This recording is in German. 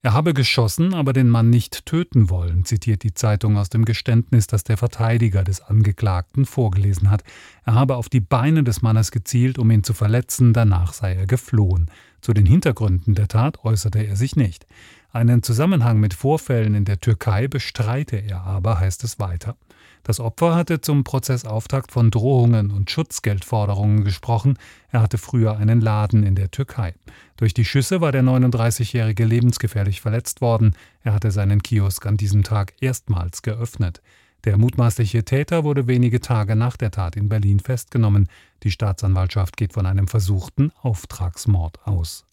Er habe geschossen, aber den Mann nicht töten wollen, zitiert die Zeitung aus dem Geständnis, das der Verteidiger des Angeklagten vorgelesen hat. Er habe auf die Beine des Mannes gezielt, um ihn zu verletzen, danach sei er geflohen. Zu den Hintergründen der Tat äußerte er sich nicht. Einen Zusammenhang mit Vorfällen in der Türkei bestreite er aber, heißt es weiter. Das Opfer hatte zum Prozessauftakt von Drohungen und Schutzgeldforderungen gesprochen. Er hatte früher einen Laden in der Türkei. Durch die Schüsse war der 39-Jährige lebensgefährlich verletzt worden. Er hatte seinen Kiosk an diesem Tag erstmals geöffnet. Der mutmaßliche Täter wurde wenige Tage nach der Tat in Berlin festgenommen. Die Staatsanwaltschaft geht von einem versuchten Auftragsmord aus.